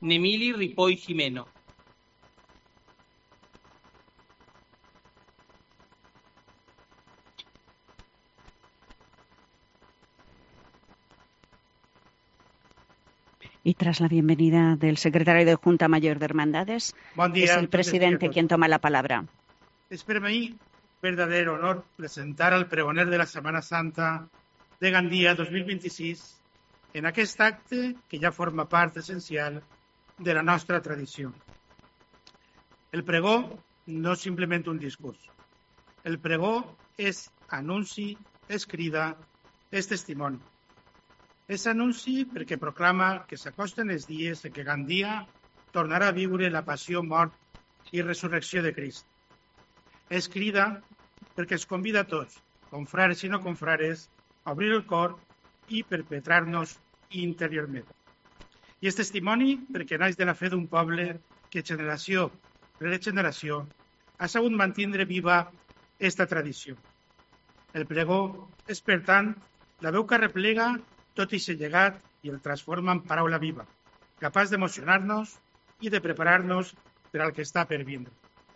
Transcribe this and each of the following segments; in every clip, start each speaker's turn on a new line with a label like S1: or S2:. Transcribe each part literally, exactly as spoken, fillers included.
S1: Nemili Ripoll Jimeno.
S2: Y tras la bienvenida del secretario de Junta Mayor de Hermandades,
S3: Buen día,
S2: es el presidente quien toma la palabra.
S3: Es para mí verdadero honor presentar al pregoner de la Setmana Santa de Gandia dos mil vint-i-sis en aquest acte que ja forma part essencial de la nostra tradició. El pregó no és simplement un discurs. El pregó és anunci, és crida, és testimoni. És anunci perquè proclama que s'acosten els dies en què Gandia tornarà a viure la passió, mort i resurrecció de Crist. És crida perquè ens convida a tots, confrares i no confrares, a obrir el cor i perpetrar-nos interiorment. I és testimoni perquè naix de la fe d'un poble que generació rere generació ha sabut mantindre viva aquesta tradició. El pregó és, per tant, la veu que replega tot aquest llegat i el transforma en paraula viva, capaç d'emocionar-nos i de preparar-nos per al que està per vindre.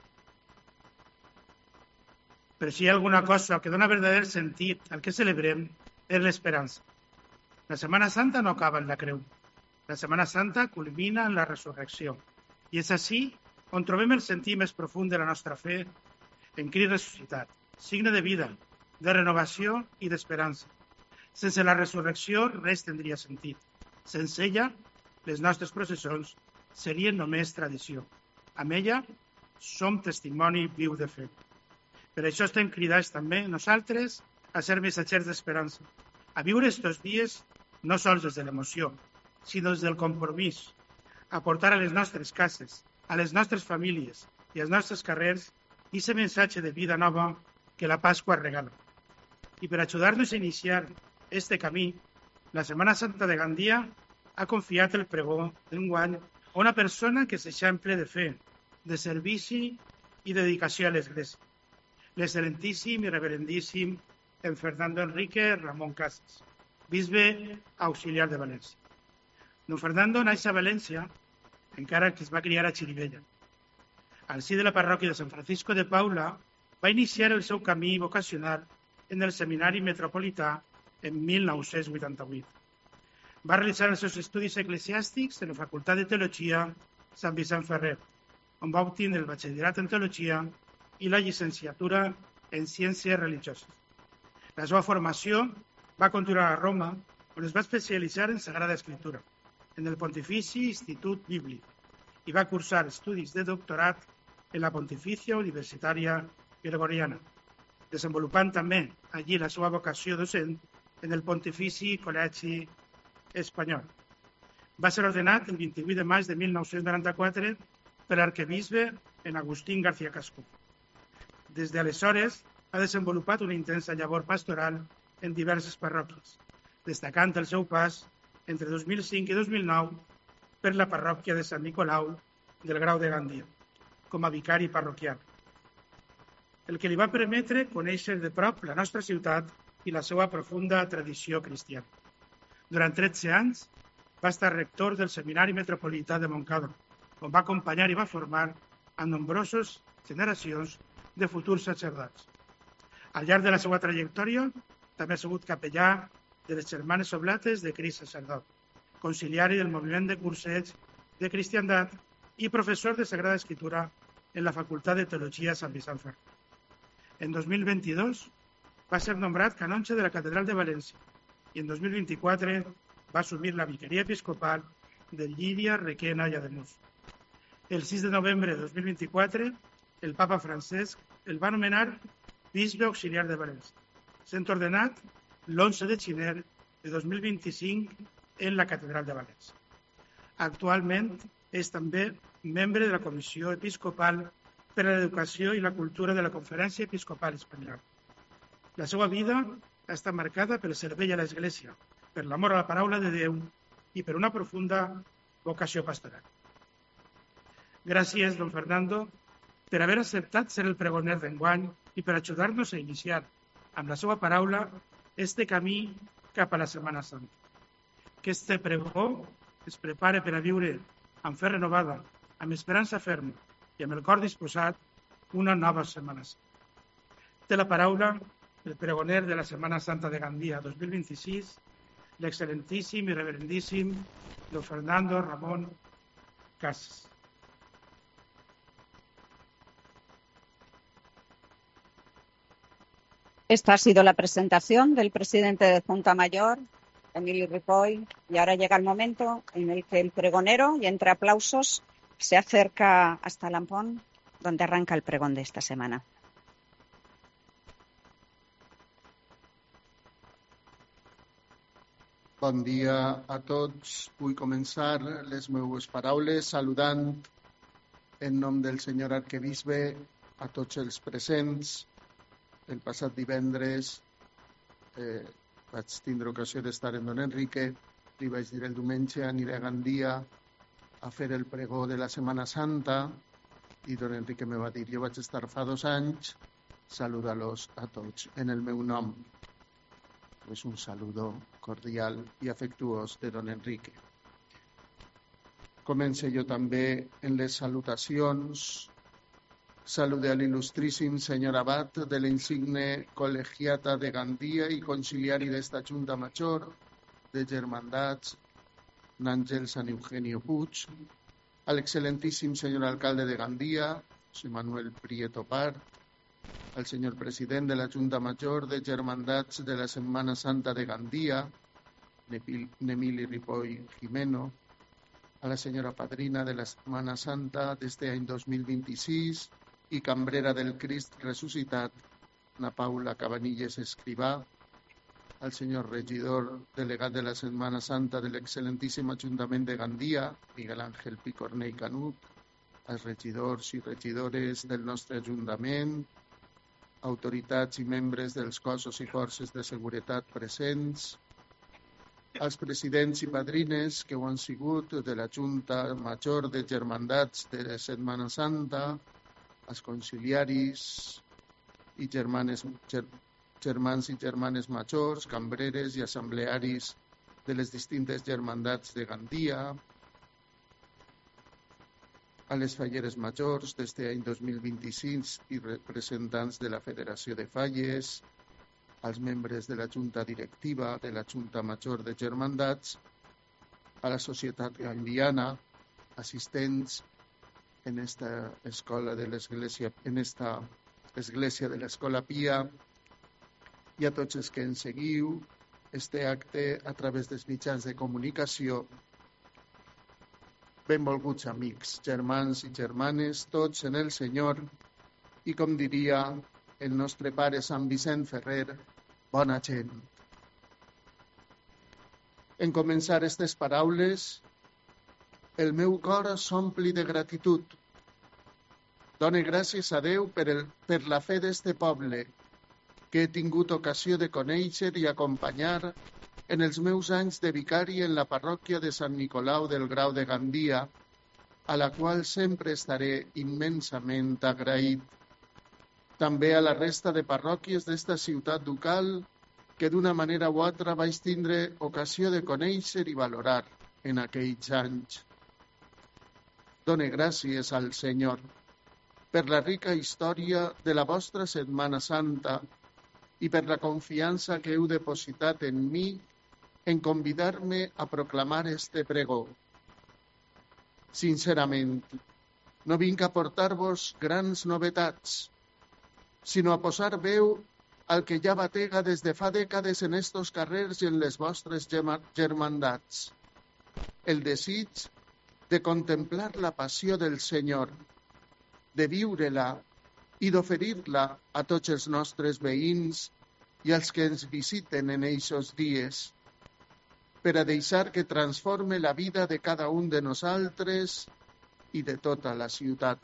S3: Però si hi ha alguna cosa que dona verdader sentit al que celebrem és l'esperança. La Setmana Santa no acaba en la creu. La Setmana Santa culmina en la resurrecció. I és així on trobem el sentit més profund de la nostra fe en Crist ressuscitat, signe de vida, de renovació i d'esperança. Sense la resurrecció res tindria sentit. Sense ella, les nostres processons serien només tradició. Amb ella, som testimoni viu de fe. Per això estem cridats també nosaltres a ser missatgers d'esperança, a viure estos dies no sols des de l'emoció, sinó des del compromís, a portar a les nostres cases, a les nostres famílies i als nostres carrers aquest missatge de vida nova que la Pasqua regala. I per ajudar-nos a iniciar este camí, la Setmana Santa de Gandia ha confiat el pregó d'enguany a una persona que s'eixample de fe, de servici i dedicació a l'Església, l'excel·lentíssim i reverendíssim en Fernando Enrique Ramón Casas, bisbe auxiliar de València. Don Fernando naix a València, encara que es va criar a Xirivella. Al si de la parròquia de Sant Francisco de Paula, va iniciar el seu camí vocacional en el Seminari Metropolità en mil nou-cents vuitanta-vuit. Va realitzar els seus estudis eclesiàstics en la Facultat de Teologia Sant Vicent Ferrer, on va obtenir el batxillerat en Teologia i la llicenciatura en Ciències Religioses. La seva formació va continuar a Roma, on es va especialitzar en Sagrada Escritura, en el Pontifici Institut Bíblic, i va cursar estudis de doctorat en la Pontifícia Universitària Gregoriana, desenvolupant també allí la seva vocació docent en el Pontifici Col·legi Espanyol. Va ser ordenat el vint-i-vuit de maig de mil nou-cents noranta-quatre per l'arquebisbe en Agustín García Cascú. Des d'aleshores ha desenvolupat una intensa llavor pastoral en diverses parròquies, destacant el seu pas entre dos mil cinc i dos mil nou per la parròquia de Sant Nicolau del Grau de Gandia, com a vicari parroquial, el que li va permetre conèixer de prop la nostra ciutat i la seva profunda tradició cristiana. Durant tretze anys va estar rector del Seminari Metropolità de Montcada, on va acompanyar i va formar a nombroses generacions de futurs sacerdots. Al llarg de la seva trajectòria, també ha sigut capellà de les Germanes Oblates de Crist Sacerdot, conciliari del moviment de cursets de cristiandat i professor de Sagrada Escritura en la Facultat de Teologia Sant Vicent Ferrer. En dos mil vint-i-dos va ser nombrat canonge de la Catedral de València i en dos mil vint-i-quatre va assumir la vicaria episcopal de Llíria, Requena i Ademús. El sis de novembre de dos mil vint-i-quatre, el papa Francesc el va nomenar bisbe auxiliar de València, sent ordenat l'onze de gener de dos mil vint-i-cinc en la Catedral de València. Actualment és també membre de la Comissió Episcopal per a l'Educació i la Cultura de la Conferència Episcopal Espanyola. La seva vida ha estat marcada pel servei a l'Església, per l'amor a la paraula de Déu i per una profunda vocació pastoral. Gràcies, don Fernando, per haver acceptat ser el pregoner d'enguany i per ajudar-nos a iniciar amb la seva paraula este camí cap a la Setmana Santa. Que este pregó es prepare per a viure amb fe renovada, amb esperança ferma i amb el cor disposat, una nova Setmana Santa. Té la paraula el pregoner de la Setmana Santa de Gandia dos mil vint-i-sis, l'excel·lentíssim i reverendíssim don Fernando Ramón Casas.
S2: Esta ha sido la presentación del presidente de Junta Mayor, Emili Ripoll, y ahora llega el momento en el que el pregonero, y entre aplausos, se acerca hasta Lampón, donde arranca el pregón de esta semana.
S4: Bon dia a tots. Vull començar les meves paraules saludant en nom del senyor arquebisbe a tots els presents. El passat divendres eh, vaig tindre ocasió d'estar en Don Enrique, li vaig dir el diumenge aniré a Gandia a fer el pregó de la Setmana Santa i Don Enrique me va dir, jo vaig estar fa dos anys, saluda-los a tots en el meu nom. És un saludo cordial i afectuós de Don Enrique. Comence jo també en les salutacions. Salude al il·lustríssim senyor abat de l'insigne col·legiata de Gandia i conciliari d'esta Junta Major de Germandats, Nàngel San Eugenio Puig, a l'excel·lentíssim senyor alcalde de Gandia, José Manuel Prieto Part, al senyor president de la Junta Major de Germandats de la Setmana Santa de Gandia, Emili Ripoll Jimeno, a la senyora padrina de la Setmana Santa d'este any dos mil vint-i-sis i cambrera del Crist ressuscitat, Ana Paula Cabanilles Escrivà, al senyor regidor delegat de la Setmana Santa de l'excel·lentíssim Ajuntament de Gandia, Miguel Ángel Picornell Canut, als regidors i regidores del nostre Ajuntament, autoritats i membres dels cossos i forces de seguretat presents, als presidents i padrines que ho han sigut de la Junta Major de Germandats de la Setmana Santa, als conciliaris i germanes, ger, germans i germanes majors, cambreres i assemblearis de les distintes germandats de Gandia, a les falleres majors d'este any dos mil vint-i-sis i representants de la Federació de Falles, als membres de la Junta Directiva de la Junta Major de Germandats, a la societat gandiana, assistents en esta escola de l'església, en esta església de l'Escola Pia, i a tots els que ens seguiu este acte a través dels mitjans de comunicació. Benvolguts amics, germans i germanes, tots en el Senyor, i com diria el nostre pare Sant Vicent Ferrer, bona gent. En començar aquestes paraules, el meu cor s'ompli de gratitud. Done gràcies a Déu per, el, per la fe d'este poble, que he tingut ocasió de conèixer i acompanyar en els meus anys de vicari en la parròquia de Sant Nicolau del Grau de Gandia, a la qual sempre estaré immensament agraït. També a la resta de parròquies d'esta ciutat ducal, que d'una manera o altra vaig tindre ocasió de conèixer i valorar en aquells anys. Done gràcies al Senyor per la rica història de la vostra Setmana Santa i per la confiança que heu depositat en mi en convidar-me a proclamar este pregó. Sincerament, no vinc a portar-vos grans novetats, sinó a posar veu al que ja batega des de fa dècades en estos carrers i en les vostres germandats. El desig de contemplar la passió del Senyor, de viure-la i d'oferir-la a tots els nostres veïns i als que ens visiten en eixos dies, per a deixar que transforme la vida de cada un de nosaltres i de tota la ciutat.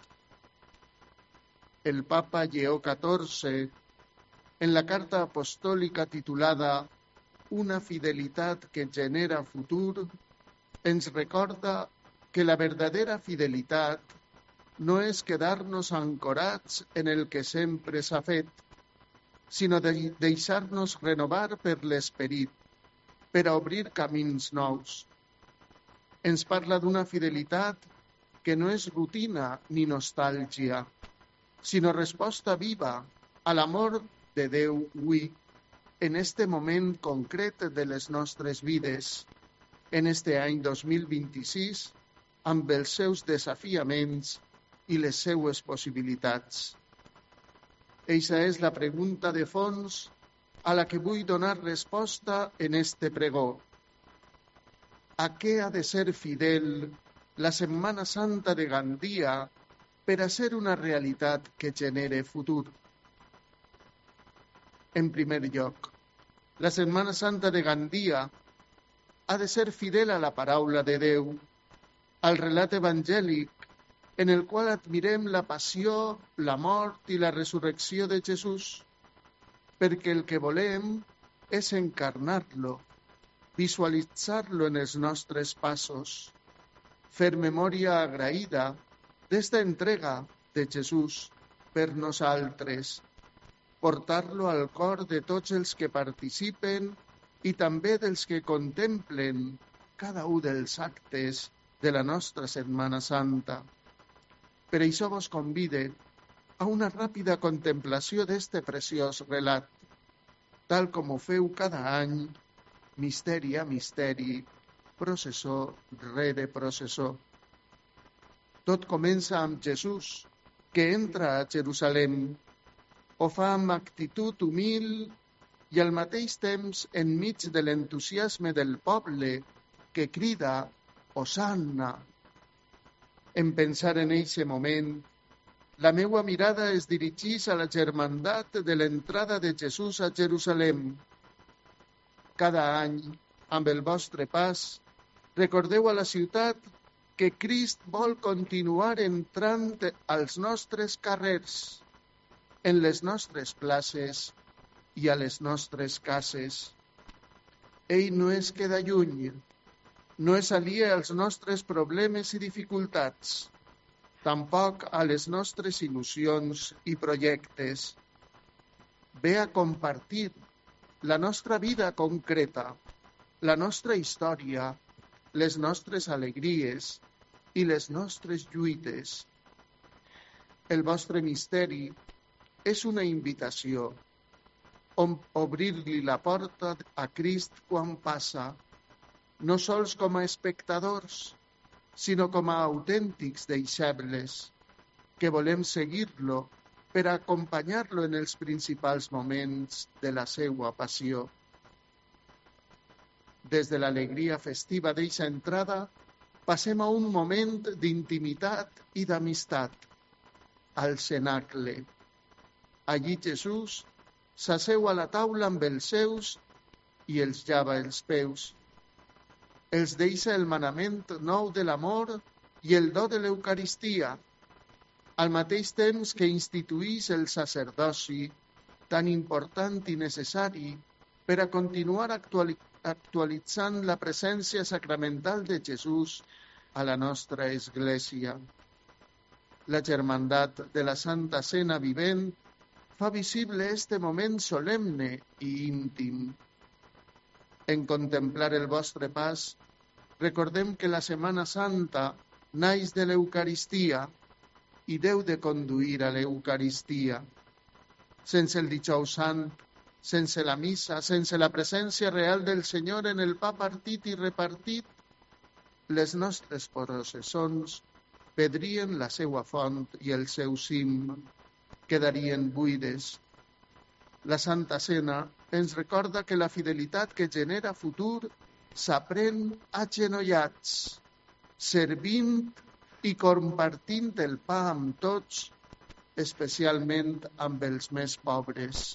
S4: El Papa Lleó catorze, en la carta apostòlica titulada Una fidelitat que genera futur, ens recorda que la verdadera fidelitat no és quedar-nos ancorats en el que sempre s'ha fet, sinó de deixar-nos renovar per l'esperit, per a obrir camins nous. ens parla d'una fidelitat que no és rutina ni nostàlgia, sinó resposta viva a l'amor de Déu avui, en este moment concret de les nostres vides, en este any dos mil vint-i-sis, amb els seus desafiaments i les seues possibilitats. Eixa és la pregunta de fons a la que vull donar resposta en este pregó. A què ha de ser fidel la Setmana Santa de Gandia per a ser una realitat que genere futur? En primer lloc, la Setmana Santa de Gandia ha de ser fidel a la paraula de Déu, al relat evangèlic en el qual admirem la passió, la mort i la resurrecció de Jesús, perquè el que volem és encarnar-lo, visualitzar-lo en els nostres passos, fer memòria agraïda d'esta entrega de Jesús per nosaltres, portar-lo al cor de tots els que participen i també dels que contemplen cada un dels actes de la nostra Setmana Santa. Per això vos convide a una ràpida contemplació d'este preciós relat, tal com ho feu cada any, misteri a misteri, processó rere processó. Tot comença amb Jesús, que entra a Jerusalem. Ho fa amb actitud humil i al mateix temps enmig de l'entusiasme del poble que crida «Hosanna». En pensar en eixe moment, la meua mirada es dirigeix a la germandat de l'entrada de Jesús a Jerusalem. Cada any, amb el vostre pas, recordeu a la ciutat que Crist vol continuar entrant als nostres carrers, en les nostres places i a les nostres cases. Ell no es queda lluny, no és aliè als nostres problemes i dificultats, tampoc a les nostres il·lusions i projectes. Ve a compartir la nostra vida concreta, la nostra història, les nostres alegries i les nostres lluites. El vostre misteri és una invitació, on obrir-li la porta a Crist quan passa, no sols com a espectadors, sinó com a autèntics deixebles, que volem seguir-lo per acompanyar-lo en els principals moments de la seua passió. Des de l'alegria festiva d'eixa entrada, passem a un moment d'intimitat i d'amistat, al cenacle. Allí Jesús s'asseu a la taula amb els seus i els llava els peus. Els deixa el manament nou de l'amor i el do de l'Eucaristia, al mateix temps que instituïx el sacerdoci, tan important i necessari per a continuar actuali- actualitzant la presència sacramental de Jesús a la nostra Església. La germandat de la Santa Cena vivent fa visible este moment solemne i íntim. En contemplar el vostre pas, recordem que la Setmana Santa naix de l'Eucaristia i deu de conduir a l'Eucaristia. Sense el Dijous Sant, sense la missa, sense la presència real del Senyor en el pa partit i repartit, les nostres processons perdrien la seua font i el seu cim, quedarien buides. La Santa Cena ens recorda que la fidelitat que genera futur s'aprèn agenollats, servint i compartint el pa amb tots, especialment amb els més pobres.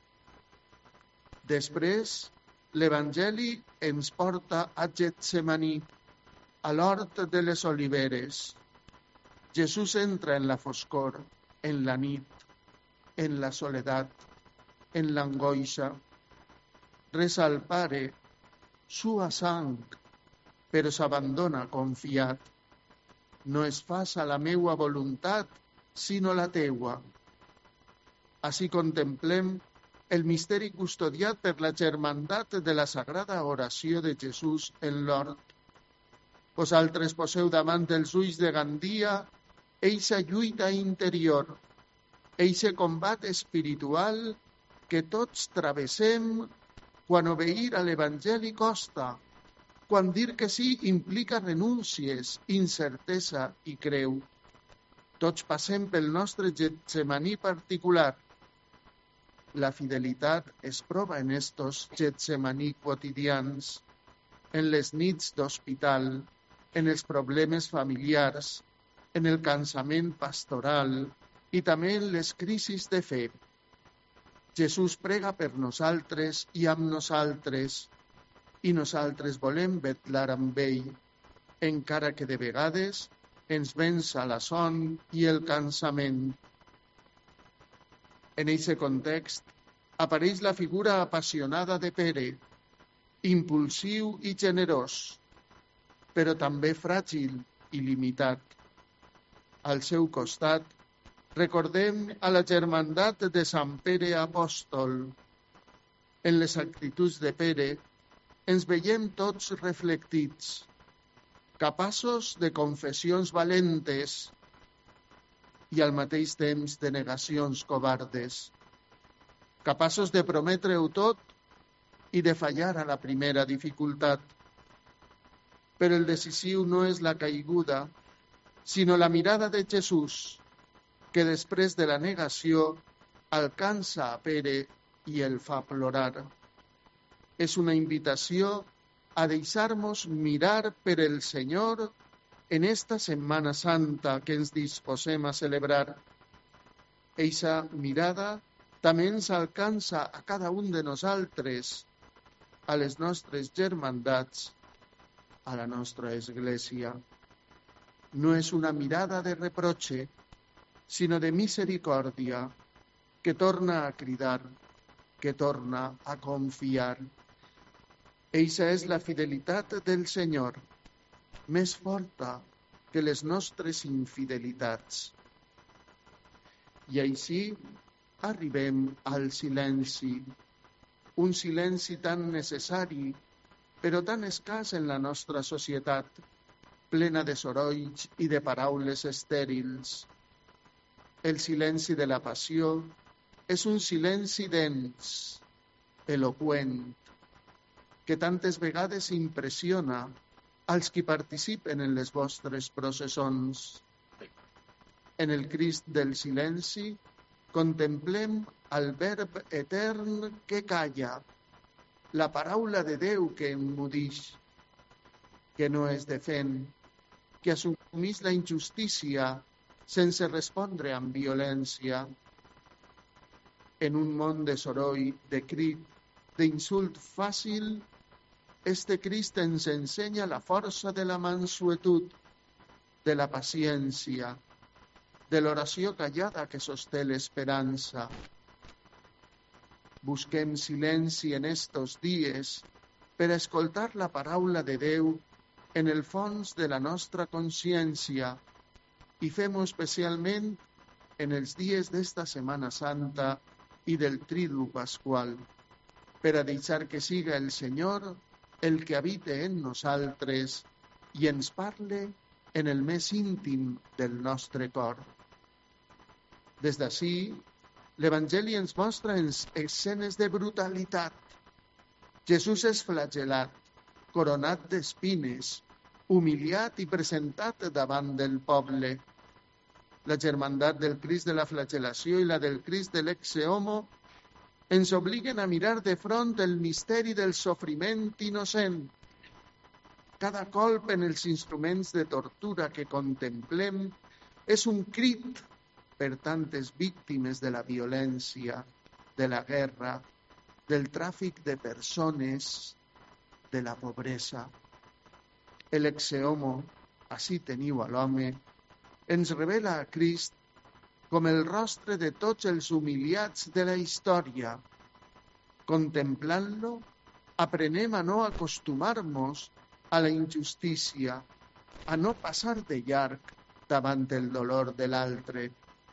S4: Després, l'Evangeli ens porta a Getsemaní, a l'hort de les oliveres. Jesús entra en la foscor, en la nit, en la soledat, en l'angoixa. Resa al Pare, sua sang, però s'abandona confiat. No es faça la meua voluntat, sinó la teua. Així contemplem el misteri custodiat per la germandat de la Sagrada Oració de Jesús en l'hort. Vosaltres poseu davant dels ulls de Gandia eixa lluita interior, eixe combat espiritual que tots travessem quan obeir a l'Evangeli costa, quan dir que sí implica renúncies, incertesa i creu. Tots passem pel nostre Getsemaní particular. La fidelitat es prova en estos Getsemaní quotidians, en les nits d'hospital, en els problemes familiars, en el cansament pastoral i també en les crisis de fe. Jesús prega per nosaltres i amb nosaltres, i nosaltres volem vetlar amb ell, encara que de vegades ens vença la son i el cansament. En aquest context apareix la figura apassionada de Pere, impulsiu i generós, però també fràgil i limitat. Al seu costat, recordem a la germandat de Sant Pere Apòstol. En les actituds de Pere ens veiem tots reflectits, capaços de confessions valentes i al mateix temps de negacions covardes, capaços de prometre-ho tot i de fallar a la primera dificultat. Però el decisiu no és la caiguda, sinó la mirada de Jesús, que després de la negació alcança a Pere i el fa plorar. És una invitació a deixar-nos mirar per el Senyor en esta Setmana Santa que ens disposem a celebrar. Eixa mirada també ens alcança a cada un de nosaltres, a les nostres germandats, a la nostra Església. No és una mirada de reproche, sinó de misericòrdia, que torna a cridar, que torna a confiar. Eixa és la fidelitat del Senyor, més forta que les nostres infidelitats. I així arribem al silenci, un silenci tan necessari, però tan escàs en la nostra societat, plena de sorolls i de paraules estèrils. El silenci de la passió és un silenci dens, eloqüent, que tantes vegades impressiona als qui participen en les vostres processons. En el Crist del silenci contemplem el verb etern que calla, la paraula de Déu que emmudix, que no es defèn, que assumís la injustícia sense respondre amb violència. En un món de soroll, de crit, d'insult fàcil, este Crist ens ensenya la força de la mansuetud, de la paciència, de l'oració callada que sosté l'esperança. Busquem silenci en estos dies per escoltar la paraula de Déu en el fons de la nostra consciència i fem-ho especialment en els dies d'esta Setmana Santa i del Tridu Pasqual, per a deixar que siga el Senyor el que habite en nosaltres i ens parle en el més íntim del nostre cor. Des d'ací, l'Evangeli ens mostra escenes de brutalitat. Jesús és flagel·lat, coronat d'espines, humiliat i presentat davant del poble. La germandat del Crist de la flagel·lació i la del Crist de l'ex homo ens obliguen a mirar de front el misteri del sofriment innocent. Cada colp en els instruments de tortura que contemplem és un crit per tantes víctimes de la violència, de la guerra, del tràfic de persones, de la pobresa. L'ex homo, ací teniu a l'home, ens revela a Crist com el rostre de tots els humiliats de la història. Contemplant-lo, aprenem a no acostumar-nos a la injustícia, a no passar de llarg davant el dolor de l'altre.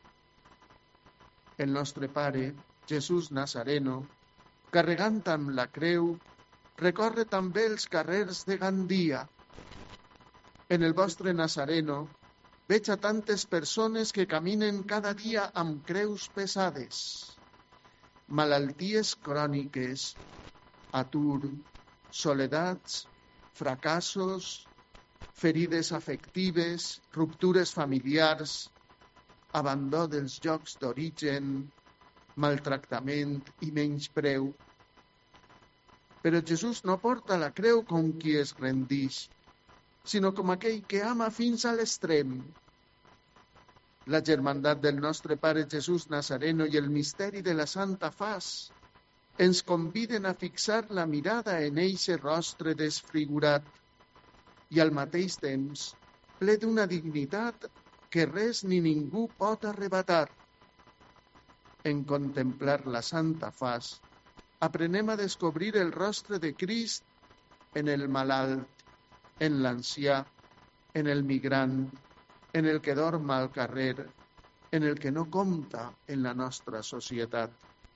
S4: El nostre Pare, Jesús Nazareno, carregant amb la creu, recorre també els carrers de Gandia. En el vostre Nazareno veig a tantes persones que caminen cada dia amb creus pesades, malalties cròniques, atur, soledats, fracassos, ferides afectives, ruptures familiars, abandó dels llocs d'origen, maltractament i menyspreu. Però Jesús no porta la creu com qui es rendix, sinó com aquell que ama fins a l'extrem. La germandat del nostre Pare Jesús Nazareno i el misteri de la Santa Faç ens conviden a fixar la mirada en eixe rostre desfigurat i al mateix temps ple d'una dignitat que res ni ningú pot arrebatar. En contemplar la Santa Faç, aprenem a descobrir el rostre de Crist en el malalt, en l'ancià, en el migrant, en el que dorm al carrer, en el que no compta en la nostra societat.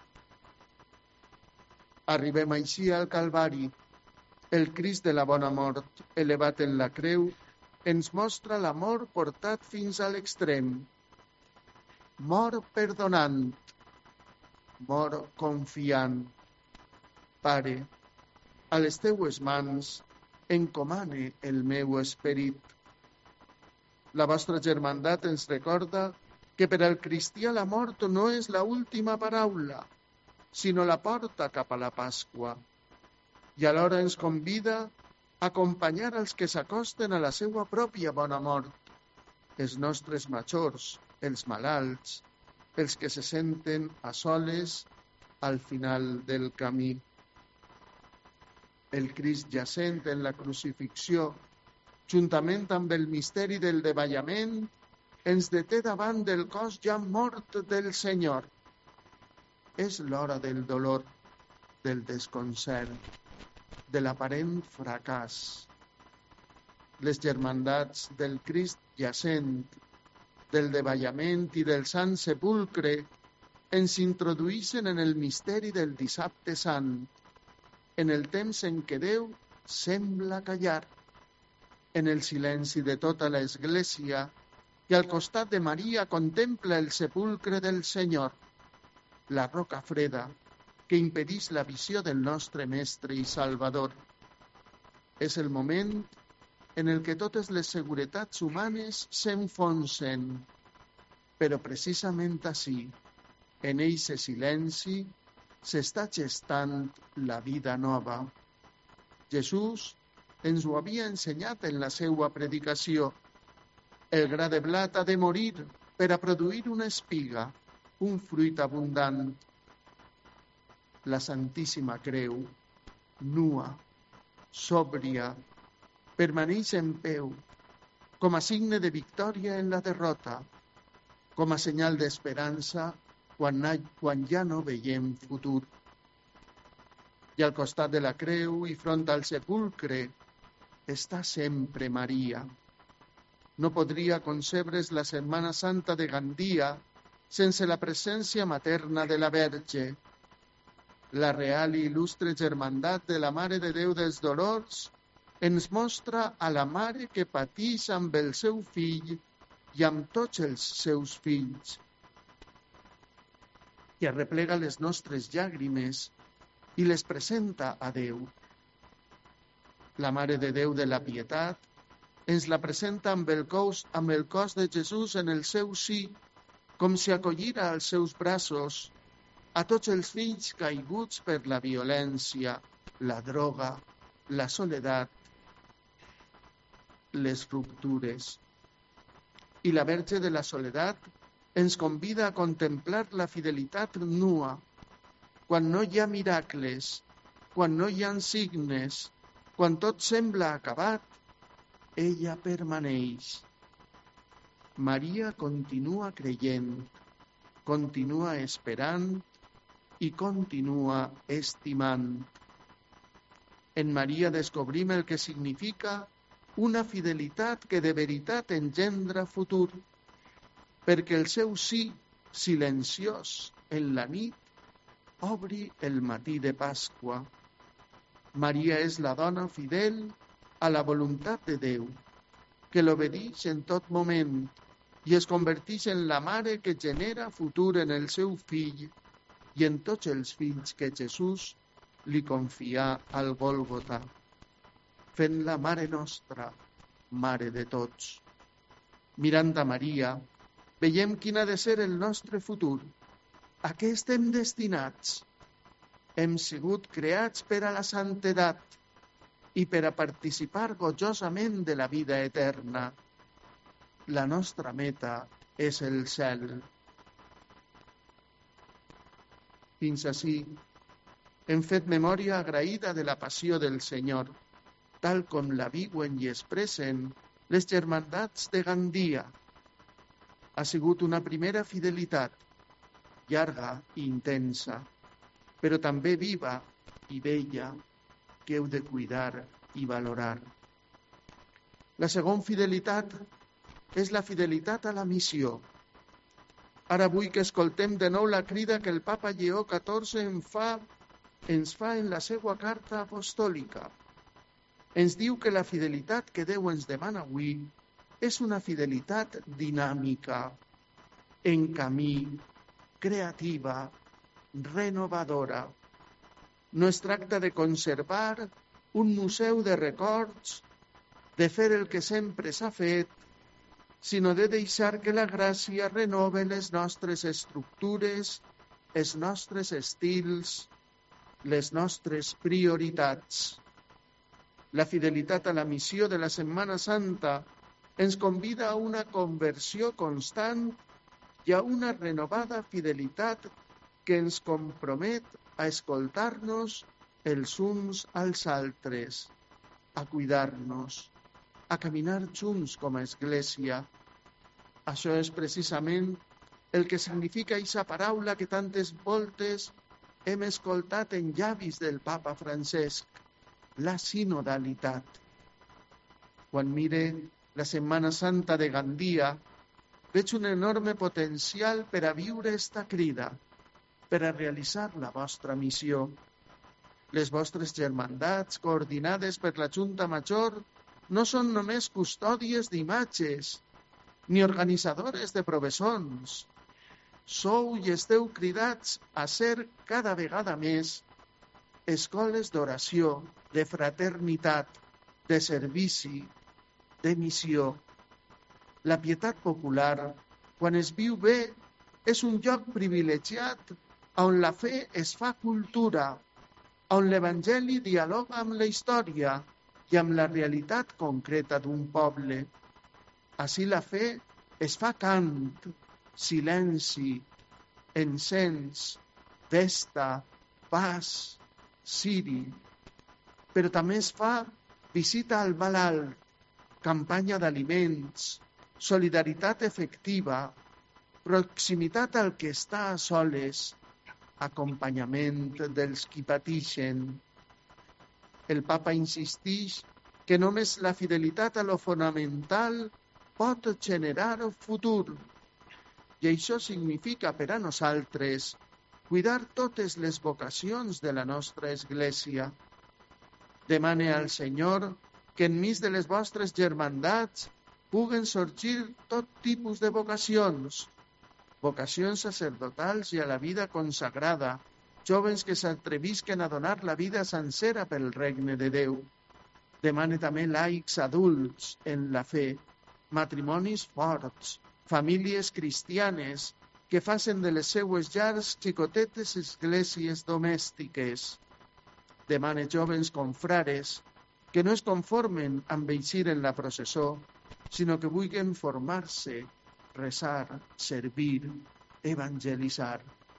S4: Arribem així al Calvari. El Crist de la Bona Mort, elevat en la creu, ens mostra l'amor portat fins a l'extrem. Mor perdonant, mor confiant. Pare, a les teues mans encomane el meu esperit. La vostra germandat ens recorda que per al cristià la mort no és la última paraula, sinó la porta cap a la Pasqua. I alhora ens convida a acompanyar els que s'acosten a la seva pròpia bona mort, els nostres majors, els malalts, els que se senten a soles al final del camí. El Crist jacent en la crucifixió, juntament amb el misteri del davallament, ens deté davant del cos ja mort del Senyor. És l'hora del dolor, del desconcert, de l'aparent fracàs. Les germandats del Crist jacent, del davallament i del Sant Sepulcre ens introduïssin en el misteri del Dissabte Sant, en el temps en què Déu sembla callar, en el silenci de tota l'Església, que al costat de Maria contempla el sepulcre del Senyor, la roca freda que impedeix la visió del nostre Mestre i Salvador. És el moment en el que totes les seguretats humanes s'enfonsen, però precisament ací, en eixe silenci, s'està gestant la vida nova. Jesús ens ho havia ensenyat en la seva predicació. El gra de blat ha de morir per a produir una espiga, un fruit abundant. La Santíssima Creu, nua, sòbria, permaneix en peu, com a signe de victòria en la derrota, com a senyal d'esperança quan, quan ja no veiem futur. I al costat de la creu i front al sepulcre està sempre Maria. No podria concebre's la Setmana Santa de Gandia sense la presència materna de la Verge. La real i il·lustre germandat de la Mare de Déu dels Dolors ens mostra a la mare que patix amb el seu fill i amb tots els seus fills, que arreplega les nostres llàgrimes i les presenta a Déu. La Mare de Déu de la Pietat ens la presenta amb el cos, amb el cos de Jesús en el seu si, com si acollira als seus braços a tots els fills caiguts per la violència, la droga, la soledat, les ruptures. I la Verge de la Soledat ens convida a contemplar la fidelitat nua, quan no hi ha miracles, quan no hi ha signes, quan tot sembla acabat, ella permaneix. Maria continua creient, continua esperant i continua estimant. En Maria descobrim el que significa una fidelitat que de veritat engendra futur, perquè el seu sí silenciós en la nit obri el matí de Pasqua. Maria és la dona fidel a la voluntat de Déu, que l'obedeix en tot moment i es converteix en la mare que genera futur en el seu fill i en tots els fills que Jesús li confià al Gòlgota, fent-la Mare nostra, Mare de tots. Mirant a Maria, veiem quin ha de ser el nostre futur. A què estem destinats? Hem sigut creats per a la santedat i per a participar gojosament de la vida eterna. La nostra meta és el cel. Fins ací hem fet memòria agraïda de la passió del Senyor, tal com la viuen i expressen les germandats de Gandia. Ha sigut una primera fidelitat, llarga i intensa, però també viva i bella, que heu de cuidar i valorar. La segona fidelitat és la fidelitat a la missió. Ara vull que escoltem de nou la crida que el papa Lleó catorze en fa, ens fa en la seva carta apostòlica. Ens diu que la fidelitat que Déu ens demana avui és una fidelitat dinàmica, en camí, creativa, renovadora. No es tracta de conservar un museu de records, de fer el que sempre s'ha fet, sinó de deixar que la gràcia renove les nostres estructures, els nostres estils, les nostres prioritats. La fidelitat a la missió de la Setmana Santa ens convida a una conversió constant i a una renovada fidelitat que ens compromet a escoltar-nos els uns als altres, a cuidar-nos, a caminar junts com a Església. Això és precisament el que significa aquesta paraula que tantes voltes hem escoltat en llavis del Papa Francesc, la sinodalitat. Quan mire la Setmana Santa de Gandia, veig un enorme potencial per a viure esta crida, per a realitzar la vostra missió. Les vostres germandats, coordinades per la Junta Major, no són només custòdies d'imatges, ni organitzadores de professons. Sou i esteu cridats a ser cada vegada més escoles d'oració, de fraternitat, de servici, de missió. La pietat popular, quan es viu bé, és un lloc privilegiat on la fe es fa cultura, on l'Evangeli dialoga amb la història i amb la realitat concreta d'un poble. Així la fe es fa cant, silenci, encens, festa, pas, ciri. Però també es fa visita al malalt, campanya d'aliments, solidaritat efectiva, proximitat al que està a soles, acompanyament dels qui pateixen. El papa insisteix que només la fidelitat a lo fonamental pot generar futur. I això significa per a nosaltres cuidar totes les vocacions de la nostra Església. Demane al Senyor que enmig de les vostres germandats puguen sorgir tot tipus de vocacions, vocacions sacerdotals i a la vida consagrada, jovens que s'atrevisquen a donar la vida sencera pel regne de Déu. Demane també laics adults en la fe, matrimonis forts, famílies cristianes que facin de les seues llars xicotetes esglésies domèstiques. Demane jovens confrares que no es conformen amb eixir en la processó, sinó que vulguin formar-se, resar, servir, evangelitzar.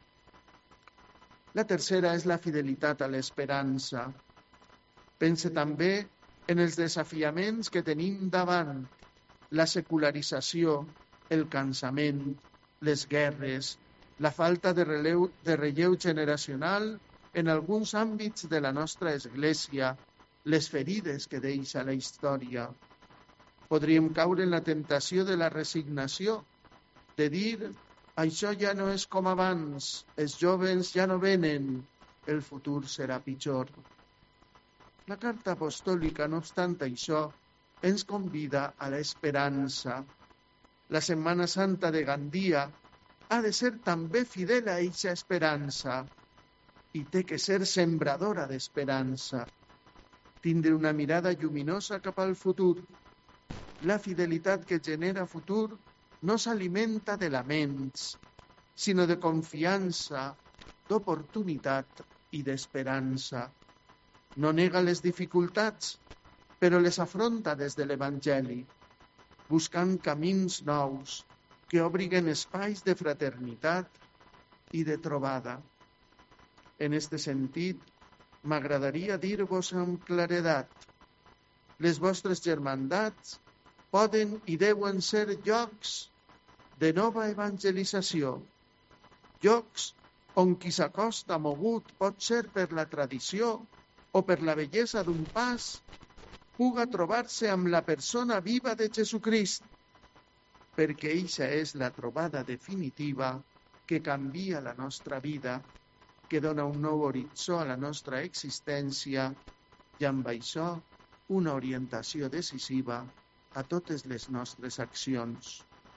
S4: La tercera és la fidelitat a l'esperança. Pense també en els desafiaments que tenim davant, la secularització, el cansament, les guerres, la falta de relleu, de relleu generacional en alguns àmbits de la nostra Església, les ferides que deixa la història. Podríem caure en la temptació de la resignació, de dir, això ja no és com abans, els jovens ja no venen, el futur serà pitjor. La carta apostòlica, no obstant això, ens convida a la esperança. La Setmana Santa de Gandia ha de ser també fidel a eixa esperança i té que ser sembradora d'esperança. Tindre una mirada lluminosa cap al futur. La fidelitat que genera futur no s'alimenta de laments, sinó de confiança, d'oportunitat i d'esperança. No nega les dificultats, però les afronta des de l'Evangeli, buscant camins nous que obriguen espais de fraternitat i de trobada. En este sentit, m'agradaria dir-vos amb claredat: les vostres germandats poden i deuen ser llocs de nova evangelització, llocs on qui s'acosta mogut pot ser per la tradició o per la bellesa d'un pas, puga trobar-se amb la persona viva de Jesucrist, perquè eixa és la trobada definitiva que canvia la nostra vida, que dona un nou horitzó a la nostra existència i amb això una orientació decisiva a totes les nostres accions.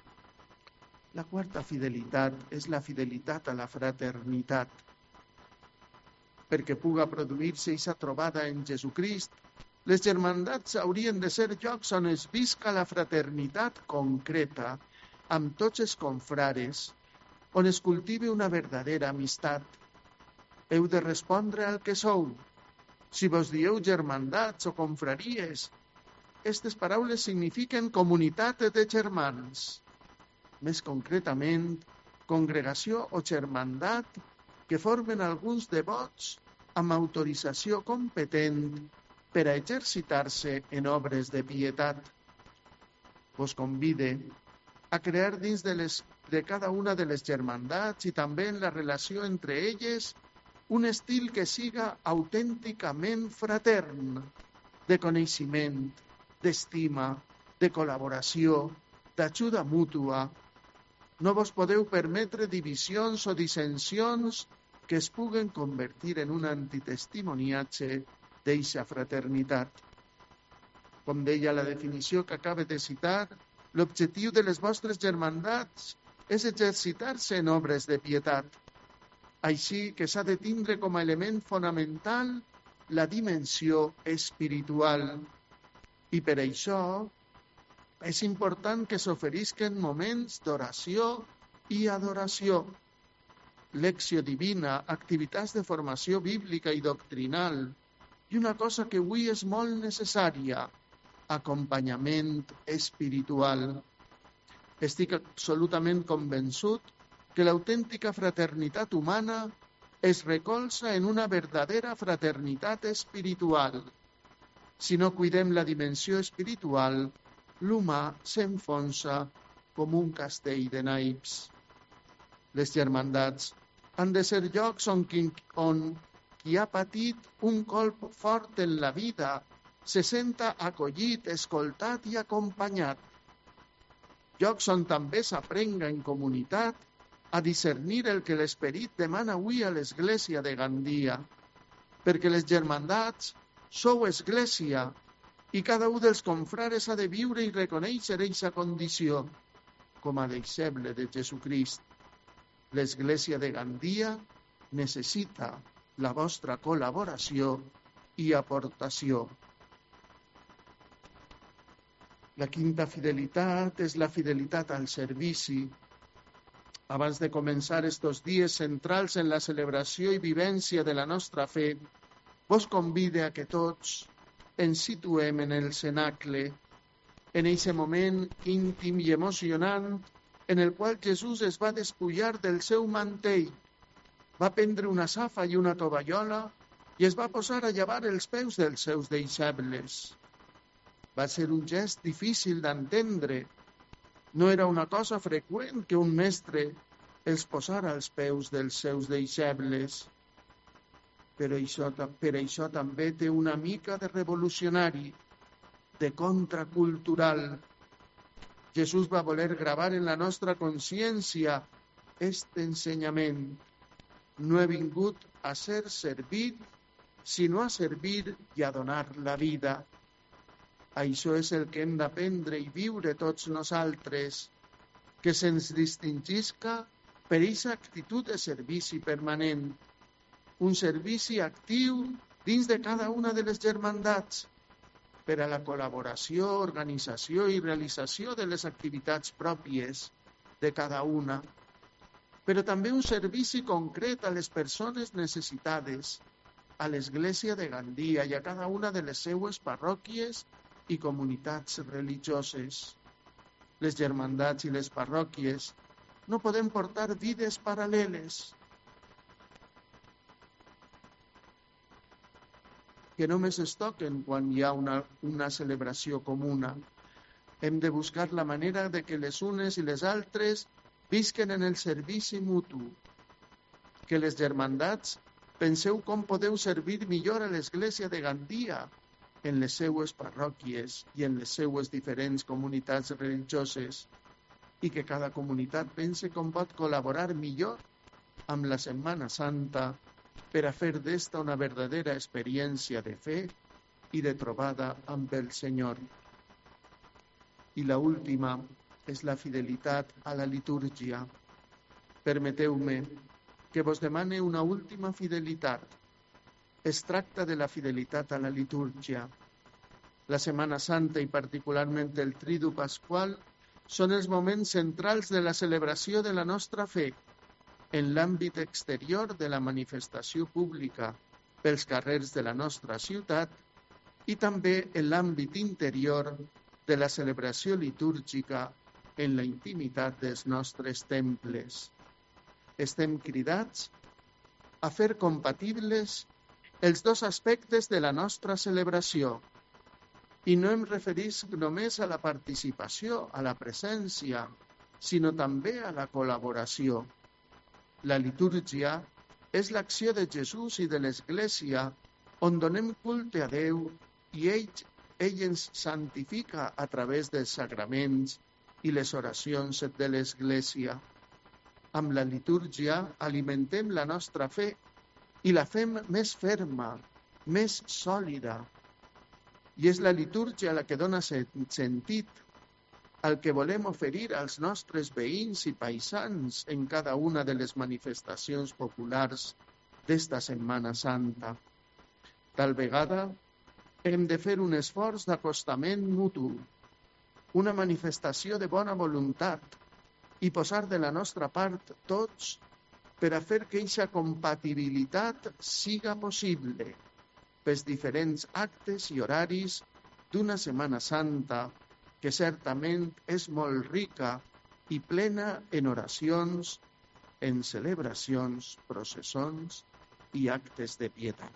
S4: La quarta fidelitat és la fidelitat a la fraternitat. Perquè puga produir-se aquesta trobada en Jesucrist, les germandats haurien de ser llocs on es visca la fraternitat concreta amb tots els confrares, on es cultive una verdadera amistat. Heu de respondre al que sou. Si vos dieu germandats o confraries, aquestes paraules signifiquen comunitat de germans. Més concretament, congregació o germandat que formen alguns devots amb autorització competent per a exercitar-se en obres de pietat. Vos convide a crear dins de, les, de cada una de les germandats i també en la relació entre elles un estil que siga autènticament fratern, de coneixement, d'estima, de col·laboració, d'ajuda mútua. No vos podeu permetre divisions o dissensions que es puguen convertir en un antitestimoniatge d'eixa fraternitat. Com deia la definició que acaba de citar, l'objectiu de les vostres germandats és exercitar-se en obres de pietat. Així que s'ha de tindre com a element fonamental la dimensió espiritual. I per això és important que s'oferisquen moments d'oració i adoració, lecció divina, activitats de formació bíblica i doctrinal, i una cosa que avui és molt necessària, acompanyament espiritual. Estic absolutament convençut que l'autèntica fraternitat humana es recolza en una verdadera fraternitat espiritual. Si no cuidem la dimensió espiritual, l'humà s'enfonsa com un castell de naips. Les germandats han de ser llocs on qui, on qui ha patit un colp fort en la vida se senta acollit, escoltat i acompanyat. Llocs on també s'aprenga en comunitat a discernir el que l'Esperit demana avui a l'Església de Gandia, perquè les germandats sou Església i cada un dels confrares ha de viure i reconèixer eixa condició com a deixeble de Jesucrist. L'Església de Gandia necessita la vostra col·laboració i aportació. La quinta fidelitat és la fidelitat al servici. Abans de començar estos dies centrals en la celebració i vivència de la nostra fe, vos convide a que tots ens situem en el cenacle, en eixe moment íntim i emocionant en el qual Jesús es va despullar del seu mantell, va prendre una safa i una tovallola i es va posar a llevar els peus dels seus deixebles. Va ser un gest difícil d'entendre. No era una cosa freqüent que un mestre els posara als peus dels seus deixebles. Però això, per això també té una mica de revolucionari, de contracultural. Jesús va voler gravar en la nostra consciència aquest ensenyament. No he vingut a ser servit, sinó a servir i a donar la vida. Això és el que hem d'aprendre i viure tots nosaltres, que se'ns distingisca per aquesta actitud de servici permanent, un servici actiu dins de cada una de les germandats, per a la col·laboració, organització i realització de les activitats pròpies de cada una, però també un servici concret a les persones necessitades, a l'Església de Gandia i a cada una de les seues parròquies i comunitats religioses. Les germandats i les parròquies no podem portar vides paral·leles, que només es toquen quan hi ha una, una celebració comuna. Hem de buscar la manera de que les unes i les altres visquen en el servici mutu. Que les germandats penseu com podeu servir millor a l'Església de Gandia en les seues parròquies i en les seues diferents comunitats religioses i que cada comunitat pense com pot col·laborar millor amb la Setmana Santa per a fer d'esta una verdadera experiència de fe i de trobada amb el Senyor. I la última és la fidelitat a la litúrgia. Permeteu-me que vos demane una última fidelitat. Es tracta de la fidelitat a la litúrgia. La Setmana Santa i particularment el Tridu Pasqual són els moments centrals de la celebració de la nostra fe en l'àmbit exterior de la manifestació pública pels carrers de la nostra ciutat i també en l'àmbit interior de la celebració litúrgica en la intimitat dels nostres temples. Estem cridats a fer compatibles els dos aspectes de la nostra celebració i no em referisc només a la participació, a la presència, sinó també a la col·laboració. La litúrgia és l'acció de Jesús i de l'Església on donem culte a Déu i ell, ell ens santifica a través dels sagraments i les oracions de l'Església. Amb la litúrgia alimentem la nostra fe i la fem més ferma, més sòlida. I és la litúrgia la que dona sentit al que volem oferir als nostres veïns i paisans en cada una de les manifestacions populars d'esta Setmana Santa. Tal vegada hem de fer un esforç d'acostament mutu, una manifestació de bona voluntat i posar de la nostra part tots per a fer que aquesta compatibilitat siga possible pels diferents actes i horaris d'una Setmana Santa que certament és molt rica i plena en oracions, en celebracions, processons i actes de pietat.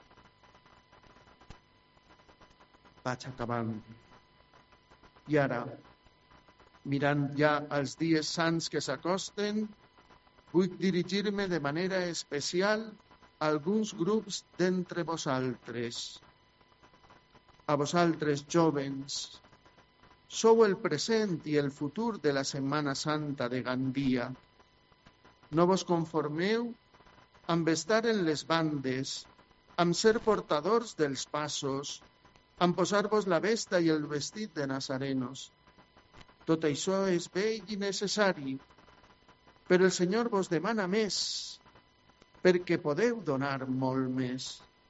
S4: Vaig acabant. I ara, mirant ja els dies sants que s'acosten, vull dirigir-me de manera especial a alguns grups d'entre vosaltres. A vosaltres, jóvens, sou el present i el futur de la Setmana Santa de Gandia. No vos conformeu amb estar en les bandes, amb ser portadors dels passos, amb posar-vos la vesta i el vestit de nazarenos. Tot això és bell i necessari, però el Senyor vos demana més, perquè podeu donar molt més.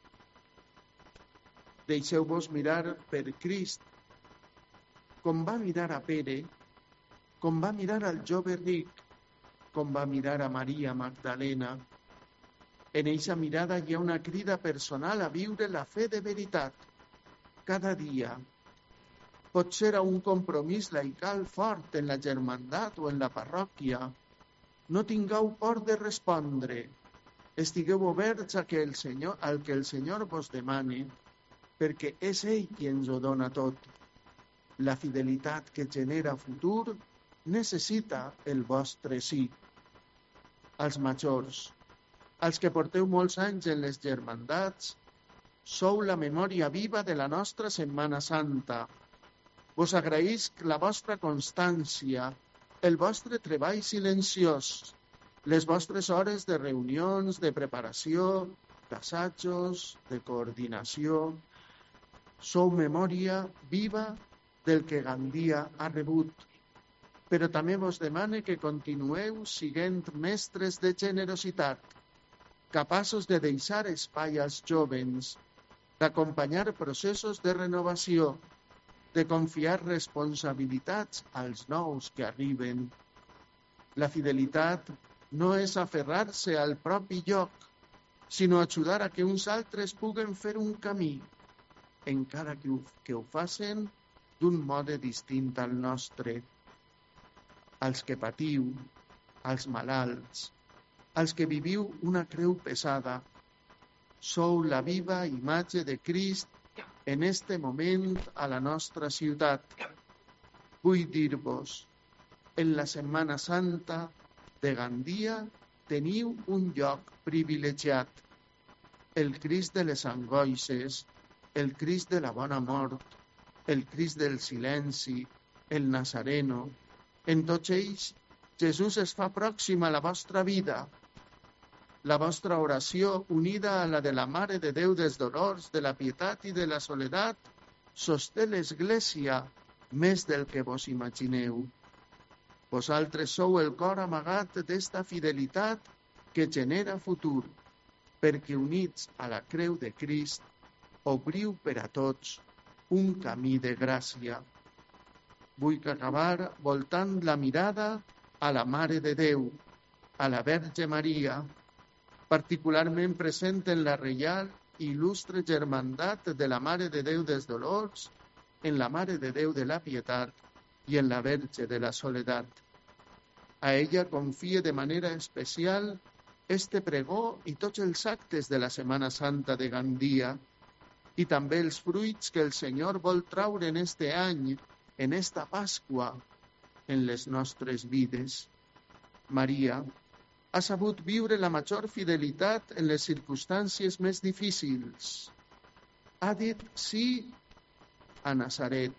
S4: Deixeu-vos mirar per Crist, com va mirar a Pere, com va mirar al jove ric, com va mirar a Maria Magdalena. En eixa mirada hi ha una crida personal a viure la fe de veritat, cada dia. Pot ser a un compromís laical fort en la germandat o en la parròquia. No tingueu por de respondre. Estigueu oberts a que el Senyor, al que el Senyor vos demane, perquè és ell qui ens ho dona tot. La fidelitat que genera futur necessita el vostre sí. Als majors, als que porteu molts anys en les germandats, sou la memòria viva de la nostra Setmana Santa. Vos agraïsc la vostra constància, el vostre treball silenciós, les vostres hores de reunions, de preparació, d'assajos, de coordinació. Sou memòria viva del que Gandia ha rebut, però també vos demane que continueu siguent mestres de generositat, capaços de deixar espai als jovens, d'acompanyar processos de renovació, de confiar responsabilitats als nous que arriben. La fidelitat no és aferrar-se al propi lloc, sinó ajudar a que uns altres puguen fer un camí, encara que ho, que ho facin d'un mode distint al nostre. Als que patiu, als malalts, als que viviu una creu pesada, sou la viva imatge de Crist en este moment a la nostra ciutat. Vull dir-vos, en la Setmana Santa de Gandia teniu un lloc privilegiat. El Crist de les angoixes, el Crist de la bona mort, el Crist del silenci, el Nazareno. En tots ells, Jesús es fa pròxim a la vostra vida. La vostra oració, unida a la de la Mare de Déu dels Dolors, de la Pietat i de la Soledat, sosté l'Església més del que vos imagineu. Vosaltres sou el cor amagat d'esta fidelitat que genera futur, perquè units a la creu de Crist, obriu per a tots un camí de gràcia. Vull acabar voltant la mirada a la Mare de Déu, a la Verge Maria, particularment present en la reial i il·lustre germandat de la Mare de Déu dels Dolors, en la Mare de Déu de la Pietat i en la Verge de la Soledat. A ella confie de manera especial este pregó i tots els actes de la Setmana Santa de Gandia i també els fruits que el Senyor vol traure en este any, en esta Pasqua, en les nostres vides. Maria ha sabut viure la major fidelitat en les circumstàncies més difícils. Ha dit sí a Nazaret.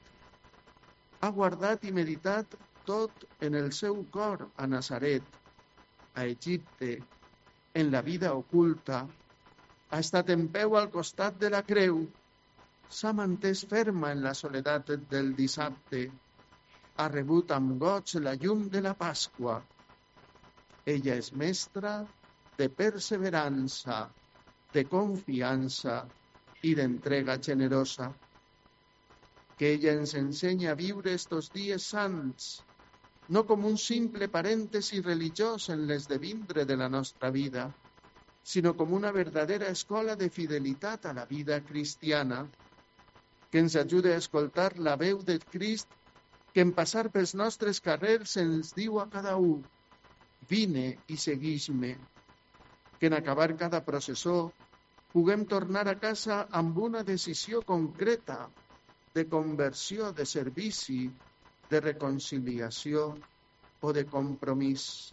S4: Ha guardat i meditat tot en el seu cor a Nazaret, a Egipte, en la vida oculta. Ha estat en peu al costat de la creu. S'ha mantès ferma en la soledat del dissabte. Ha rebut amb goig la llum de la Pasqua. Ella és mestra de perseverança, de confiança i d'entrega generosa. Que ella ens ensenya a viure estos dies sants, no com un simple parèntesi religiós en l'esdevindre de la nostra vida, sinó com una verdadera escola de fidelitat a la vida cristiana, que ens ajude a escoltar la veu de Crist, que en passar pels nostres carrers ens diu a cada un: vine i seguix-me. Que en acabar cada processó puguem tornar a casa amb una decisió concreta de conversió, de servici, de reconciliació o de compromís.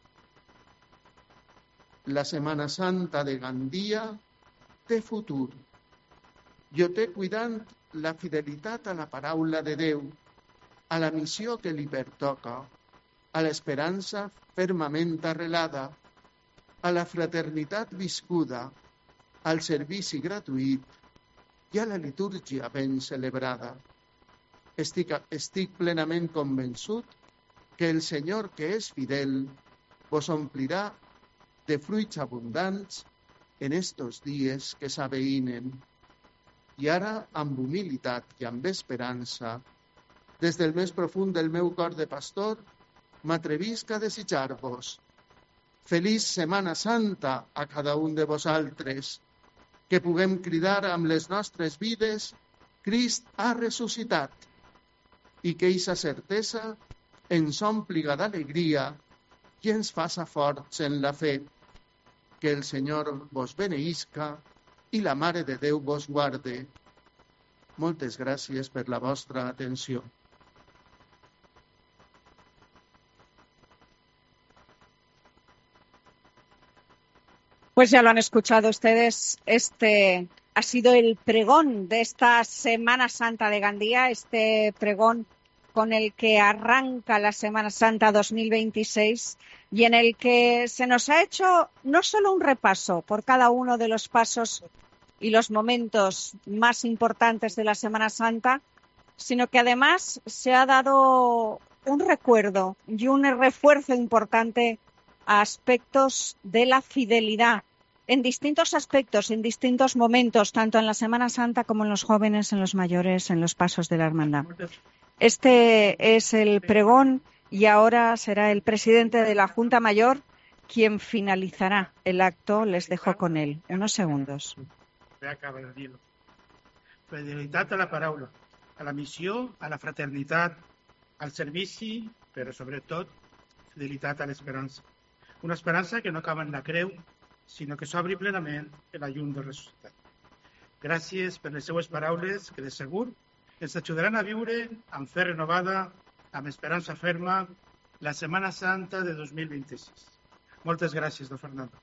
S4: La Setmana Santa de Gandia té futur. Jo té cuidant la fidelitat a la paraula de Déu, a la missió que li pertoca, a l'esperança fermament arrelada, a la fraternitat viscuda, al servici gratuït i a la litúrgia ben celebrada. Estic, estic plenament convençut que el Senyor, que és fidel, vos omplirà de fruits abundants en estos dies que s'aveïnen. I ara, amb humilitat i amb esperança, des del més profund del meu cor de pastor, m'atrevisc a desitjar-vos feliç Setmana Santa a cada un de vosaltres, que puguem cridar amb les nostres vides: Crist ha ressuscitat, i que eixa certesa ens ompliga d'alegria i ens faça forts en la fe. Que el Senyor vos beneïsca i la Mare de Déu vos guarde. Moltes gràcies per la vostra atenció.
S2: Pues ya lo han escuchado ustedes, este ha sido el pregón de esta Semana Santa de Gandía, este pregón con el que arranca la Semana Santa dos mil veintiséis y en el que se nos ha hecho no solo un repaso por cada uno de los pasos y los momentos más importantes de la Semana Santa, sino que además se ha dado un recuerdo y un refuerzo importante a aspectos de la fidelidad, en distintos aspectos, en distintos momentos, tanto en la Semana Santa como en los jóvenes, en los mayores, en los pasos de la hermandad. Este es el pregón y ahora será el presidente de la Junta Mayor quien finalizarà el acto. Les dejo con él. Unos segundos.
S3: Fidelitat a la paraula, a la missió, a la fraternitat, al servici, però sobretot fidelitat a l'esperança. Una esperança que no acaba en la creu, sinó que s'obri plenament en la llum del ressuscitat. Gràcies per les seues paraules, que de segur ens ajudaran a viure amb fe renovada, amb esperança ferma, la Setmana Santa de dos mil vint-i-sis. Moltes gràcies, don Fernando.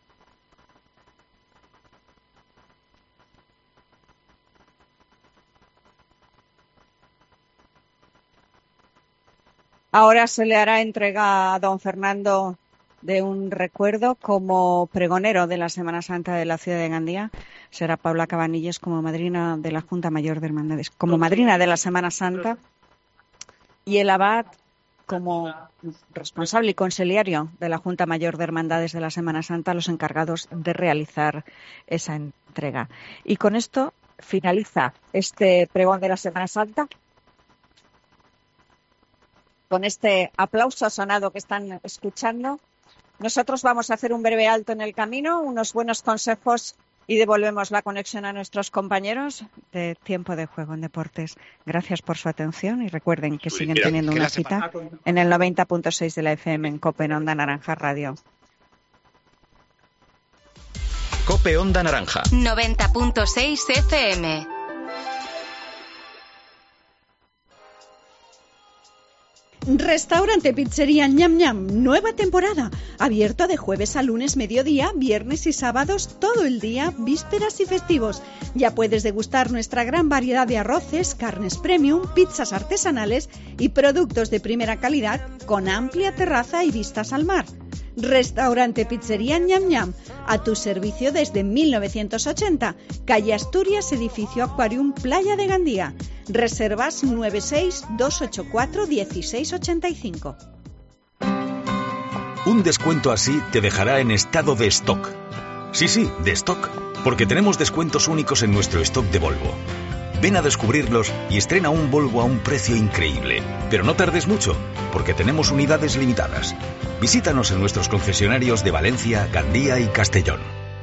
S2: Ahora se le hará entrega a don Fernando de un recuerdo como pregonero de la Semana Santa de la ciudad de Gandía. Será Paula Cabanilles como madrina de la Junta Mayor de Hermandades, como madrina de la Semana Santa, y el abad como responsable y consiliario de la Junta Mayor de Hermandades de la Semana Santa, los encargados de realizar esa entrega. Y con esto finaliza este pregón de la Semana Santa. Con este aplauso sonado que están escuchando, nosotros vamos a hacer un breve alto en el camino, unos buenos consejos y devolvemos la conexión a nuestros compañeros de Tiempo de Juego en Deportes. Gracias por su atención y recuerden que siguen
S5: Mira,
S2: teniendo
S5: que
S2: una
S5: la semana...
S2: cita en el noventa punto seis de la F M en COPE, en Onda Naranja Radio.
S6: COPE Onda Naranja.
S7: noventa punto seis F M.
S8: Restaurante Pizzería Ñam Ñam, nueva temporada, abierto de jueves a lunes mediodía, viernes y sábados todo el día, vísperas y festivos. Ya puedes degustar nuestra gran variedad de arroces, carnes premium, pizzas artesanales y productos de primera calidad con amplia terraza y vistas al mar. Restaurante Pizzería Ñam Ñam, a tu servicio desde mil novecientos ochenta, calle Asturias, edificio Aquarium, Playa de Gandía. Reservas nueve seis dos ocho cuatro uno seis ocho cinco.
S6: Un descuento así te dejará en estado de stock. Sí, sí, de stock, porque tenemos descuentos únicos en nuestro stock de Volvo. Ven a descubrirlos y estrena un Volvo a un precio increíble. Pero no tardes mucho, porque tenemos unidades limitadas. Visítanos en nuestros concesionarios de Valencia, Gandía y Castellón.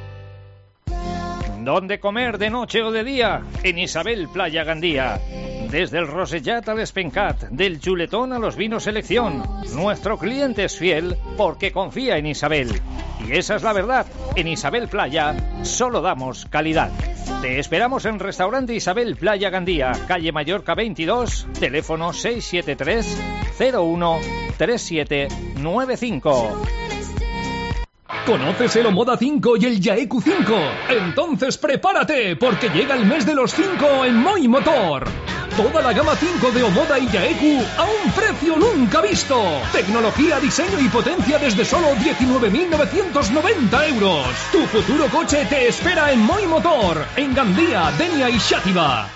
S9: ¿Dónde comer de noche o de día? En Isabel Playa Gandía. Desde el Rosellat al Espencat, del chuletón a los vinos selección. Nuestro cliente es fiel porque confía en Isabel. Y esa es la verdad. En Isabel Playa solo damos calidad. Te esperamos en Restaurante Isabel Playa Gandía, calle Mallorca veintidós, teléfono seis siete tres cero uno tres siete nueve cinco.
S10: ¿Conoces el Omoda cinco y el Yaeku cinco? Entonces prepárate, porque llega el mes de los cinco en Moi Motor. Toda la gama cinco de Omoda y Yaeku a un precio nunca visto. Tecnología, diseño y potencia desde solo diecinueve mil novecientos noventa euros. Tu futuro coche te espera en Moi Motor, en Gandía, Denia y Xàtiva.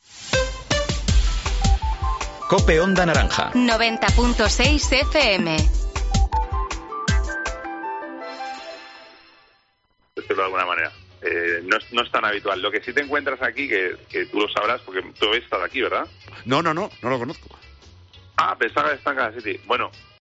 S6: COPE Onda Naranja.
S7: noventa punto seis F M.
S11: De alguna manera. Eh, no, es, no es tan habitual. Lo que sí te encuentras aquí, que, que tú lo sabrás, porque tú habéis estado aquí, ¿verdad?
S5: No, no, no, no lo conozco.
S11: Ah, pensaba que está en cada City. Bueno,